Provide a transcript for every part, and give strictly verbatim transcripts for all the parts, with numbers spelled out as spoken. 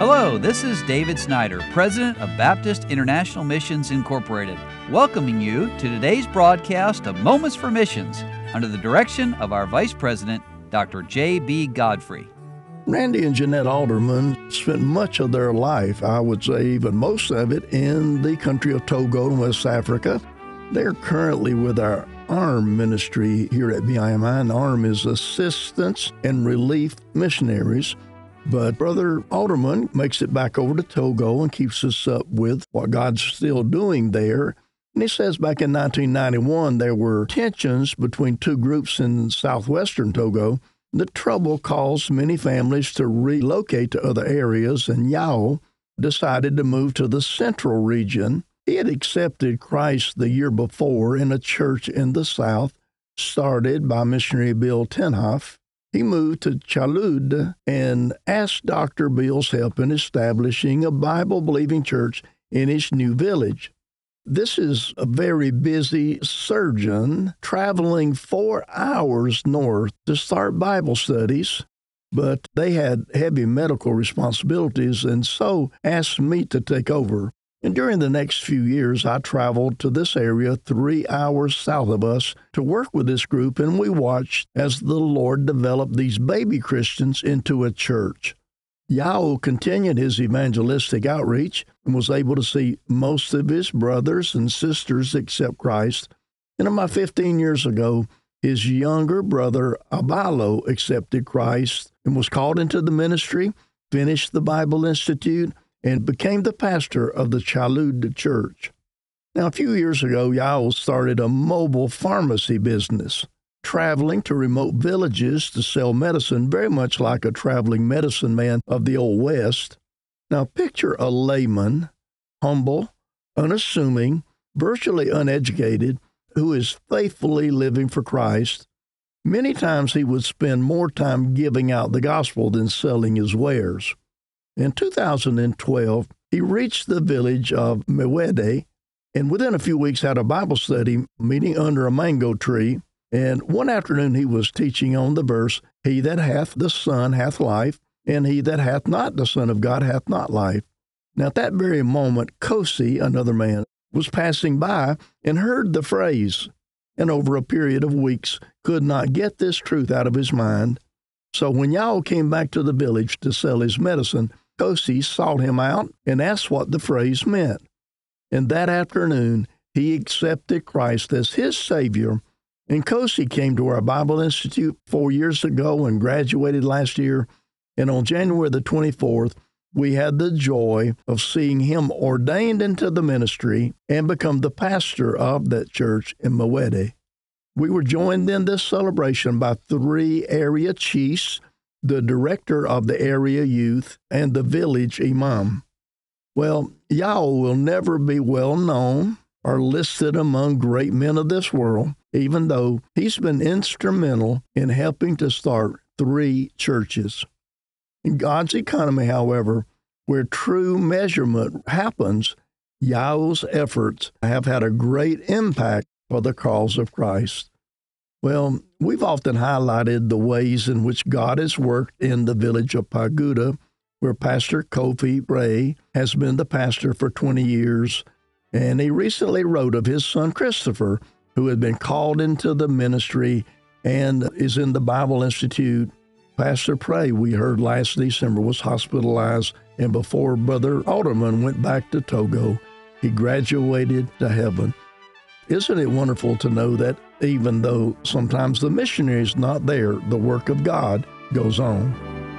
Hello, this is David Snyder, President of Baptist International Missions Incorporated, welcoming you to today's broadcast of Moments for Missions under the direction of our Vice President, Doctor J B. Godfrey. Randy and Jeanette Alderman spent much of their life, I would say even most of it, in the country of Togo in West Africa. They're currently with our A R M ministry here at B I M I, and A R M is Assistance and Relief Missionaries. But Brother Alderman makes it back over to Togo and keeps us up with what God's still doing there. And he says back in nineteen ninety-one, there were tensions between two groups in southwestern Togo. The trouble caused many families to relocate to other areas, and Yao decided to move to the central region. He had accepted Christ the year before in a church in the south, started by missionary Bill Tenhoff. He moved to Chalud and asked Doctor Bill's help in establishing a Bible-believing church in his new village. This is a very busy surgeon traveling four hours north to start Bible studies, but they had heavy medical responsibilities and so asked me to take over. And during the next few years, I traveled to this area three hours south of us to work with this group, and we watched as the Lord developed these baby Christians into a church. Yao continued his evangelistic outreach and was able to see most of his brothers and sisters accept Christ. And about fifteen years ago, his younger brother Abalo accepted Christ and was called into the ministry, finished the Bible Institute, and became the pastor of the Chalud Church. Now, a few years ago, Yao started a mobile pharmacy business, traveling to remote villages to sell medicine, very much like a traveling medicine man of the Old West. Now, picture a layman, humble, unassuming, virtually uneducated, who is faithfully living for Christ. Many times he would spend more time giving out the gospel than selling his wares. In two thousand twelve, he reached the village of Mewede, and within a few weeks had a Bible study meeting under a mango tree. And one afternoon he was teaching on the verse, "He that hath the Son hath life, and he that hath not the Son of God hath not life." Now at that very moment, Kosi, another man, was passing by and heard the phrase, and over a period of weeks could not get this truth out of his mind. So when Yao came back to the village to sell his medicine, Kosi sought him out and asked what the phrase meant. And that afternoon, he accepted Christ as his Savior. And Kosi came to our Bible Institute four years ago and graduated last year. And on January the twenty-fourth, we had the joy of seeing him ordained into the ministry and become the pastor of that church in Mewede. We were joined in this celebration by three area chiefs, the director of the area youth, and the village imam. Well, Yao will never be well known or listed among great men of this world, even though he's been instrumental in helping to start three churches. In God's economy, however, where true measurement happens, Yao's efforts have had a great impact for the cause of Christ. Well, we've often highlighted the ways in which God has worked in the village of Paguda, where Pastor Kofi Ray has been the pastor for twenty years, and he recently wrote of his son Christopher, who had been called into the ministry and is in the Bible Institute. Pastor Pray, we heard last December, was hospitalized, and before Brother Alderman went back to Togo, he graduated to heaven. Isn't it wonderful to know that even though sometimes the missionary is not there, the work of God goes on?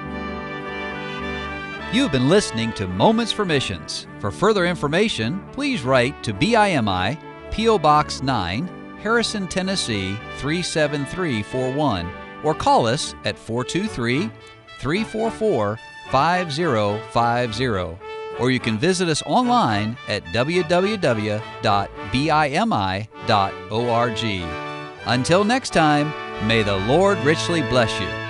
You've been listening to Moments for Missions. For further information, please write to B I M I, P O Box nine, Harrison, Tennessee three seven three four one, or call us at four two three, three four four, five zero five zero. Or you can visit us online at w w w dot b i m i dot org. Until next time, may the Lord richly bless you.